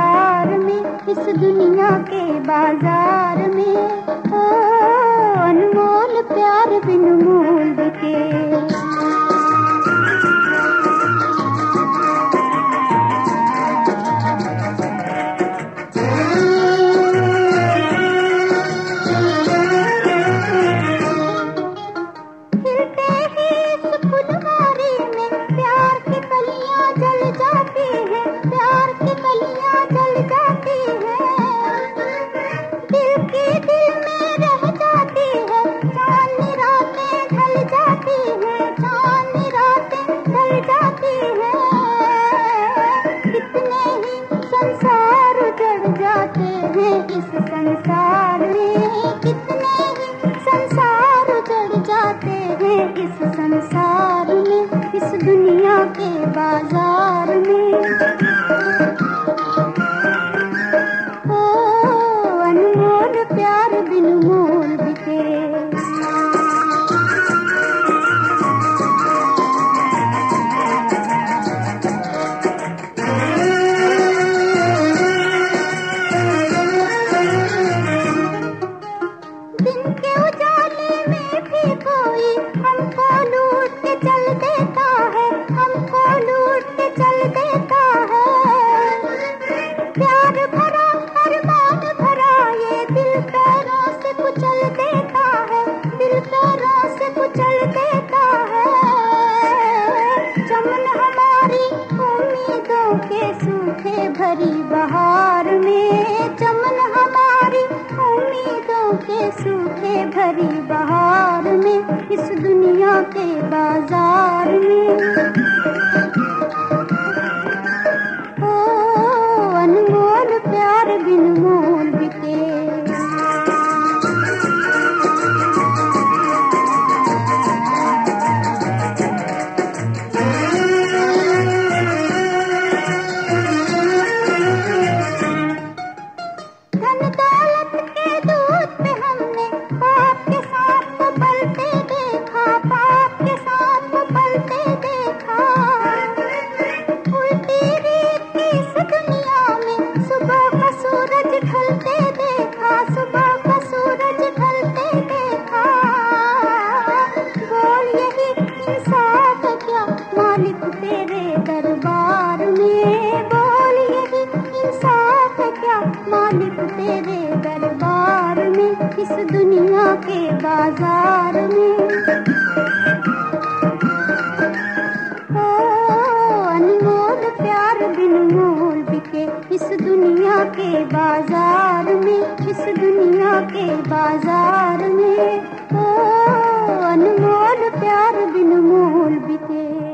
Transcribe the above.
बाजार में, इस दुनिया के बाजार में, ओ अनमोल प्यार बिन मोल बिके। इस संसार में कितने ही संसार उजड़ जाते हैं, इस संसार में, इस दुनिया के बाजार में, ओ अनमोल प्यार बिन मोल बिके। हमको लूट के चल देता है, हमको लूट के चल देता है, प्यार भरा अरमान भरा ये दिल पैरों से कुचल देता है, दिल पैरों से कुचल देता है। चमन हमारी उम्मीदों के सूखे भरी बहार में, चमन हमारी उम्मीदों के सूखे भरी बहार में, इस दुनिया के बाजार में, ओ अनमोल प्यार बिन मोल बिके। धन दौलत के दूध पे हमने पाप के साथ को पलते देखा, पाप के साथ को पलते देखा। उल्टी रीत की इस दुनिया में सुबह का सूरज ढलते देखा, सुबह का सूरज ढलते देखा। बोल यही इंसाफ है क्या मालिक तेरे दरबार में, बोल यही इंसाफ है क्या मालिक तेरे दरबार में, इस दुनिया के बाजार में, ओ अनमोल प्यार बिन मोल बिके। इस दुनिया के बाजार में, इस दुनिया के बाजार में, ओ अनमोल प्यार बिन मोल बिके।